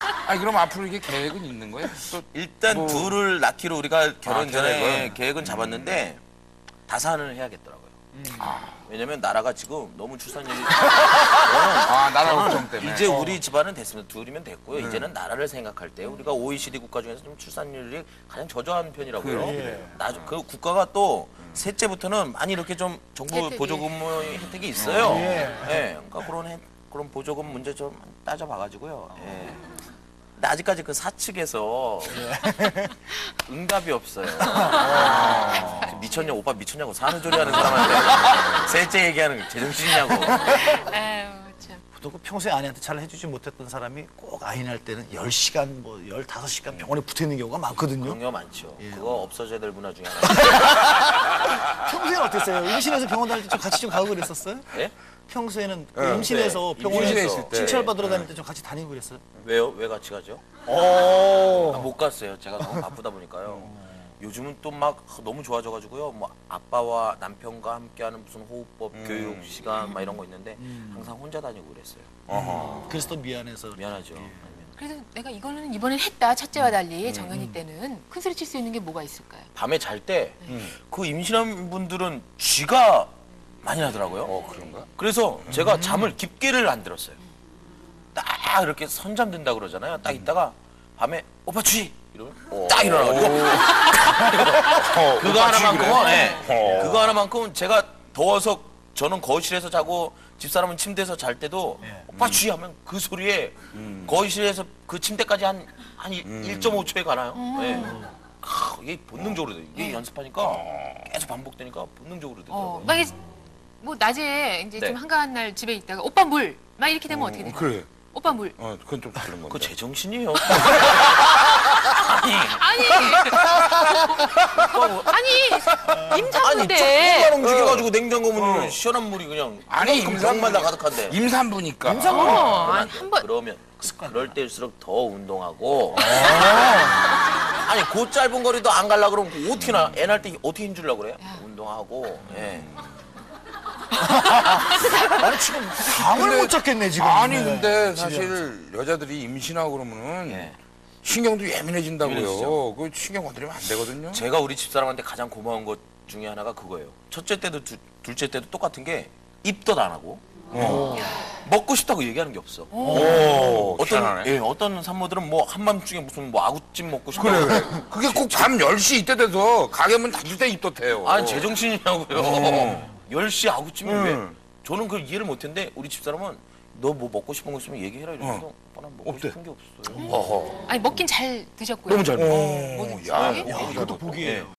아니 그럼 앞으로 이게 계획은 있는 거예요? 또 일단 뭐... 둘을 낳기로 우리가 결혼 전에 계획은? 계획은 잡았는데 다산을 해야겠더라고요. 왜냐면 나라가 지금 너무 출산율이 나라 걱정 때문에 이제 우리 집안은 됐으면 둘이면 됐고요. 이제는 나라를 생각할 때 우리가 OECD 국가 중에서 좀 출산율이 가장 저조한 편이라고요. 그 국가가 또 셋째부터는 많이 이렇게 좀 정부 혜택이. 보조금 혜택이 있어요. 그러니까 그런 보조금 문제 좀 따져봐가지고요. 근데 아직까지 그 사측에서 응답이 없어요. 미쳤냐, 오빠 미쳤냐고 사는 소리 하는 사람한테 셋째 얘기하는 게 제정신이냐고. 아유, 참. 보통 그 평소에 아내한테 잘 해주지 못했던 사람이 꼭 아이 낳을 때는 10시간, 뭐 15시간 병원에 붙어 있는 경우가 많거든요. 그런 경우가 많죠. 그거 없어져야 될 문화 중에 하나. 평소에는 어땠어요? 임신해서 병원 다닐 때 좀 같이 좀 가고 그랬었어요? 예? 평소에는 임신해서 네. 병원에 임신해 있을 때. 진찰받으러 다닐 때 좀 같이 다니고 그랬어요? 왜요? 왜 같이 가죠? 오. 못 갔어요. 제가 너무 바쁘다 보니까요. 요즘은 또 막 너무 좋아져가지고요. 뭐 아빠와 남편과 함께하는 무슨 호흡법 교육 시간 막 이런 거 있는데 항상 혼자 다니고 그랬어요. 그래서 또 미안해서. 미안하죠. 그래서 내가 이거는 이번엔 했다. 첫째와 달리 정연이 때는 큰 소리 칠 수 있는 게 뭐가 있을까요? 밤에 잘 때 그 임신한 분들은 쥐가 많이 나더라고요. 그런가? 그래서 제가 잠을 깊게를 안 들었어요. 딱 이렇게 선잠 든다 그러잖아요. 딱 있다가 밤에 오빠 쥐! 이러면 딱 일어나가지고 그거 하나만큼은 그거 하나만큼은 제가 더워서 저는 거실에서 자고 집사람은 침대에서 잘 때도 오빠 쥐! 하면 그 소리에 거실에서 그 침대까지 한 1.5초에 가나요? 이게 본능적으로 돼요. 이게 연습하니까 계속 반복되니까 본능적으로 되더라고요. 막 뭐 낮에 이제 네. 좀 한가한 날 집에 있다가 오빠 물! 막 이렇게 되면 어떻게 돼요? 그래. 오빠 물! 그건 좀 다른 건데. 그거 제정신이에요. 아니! 아니! 임산부인데! 아니, 움직여가지고 냉장고 문을 시원한 물이 그냥 아니, 병마다 가득한데. 임산부니까. 아니, 한 번. 그러면 그럴 때일수록 더 운동하고. 아니, 그 짧은 거리도 안 가려고 그러면 어떻게 애 낳을 때 어떻게 힘주려고 그래요? 운동하고. 나는 지금 감을 못 잡겠네, 지금. 아니 네. 근데 사실 여자들이 임신하고 그러면 신경도 예민해진다고요. 예민해지죠. 그 신경 건드리면 안 되거든요. 제가 우리 집사람한테 가장 고마운 것 중에 하나가 그거예요. 첫째 때도 둘째 때도 똑같은 게 입덧 안 하고 먹고 싶다고 얘기하는 게 없어. 어떤 산모들은 뭐 한밤중에 무슨 뭐 아구찜 먹고 싶다. 그래. 그게 꼭 밤 10시 이때 돼서 가게 문 닫을 때 입덧해요. 아니 제정신이냐고요. 10시 아구찜이 왜? 저는 그걸 이해를 못했는데 우리 집사람은 너 뭐 먹고 싶은 거 있으면 얘기해라 이러면서 오빠 난 먹고 싶은 게 없어요. 아니, 먹긴 잘 드셨고요. 너무 잘 먹어. 뭐든지. 야, 예? 이것도 복이에요.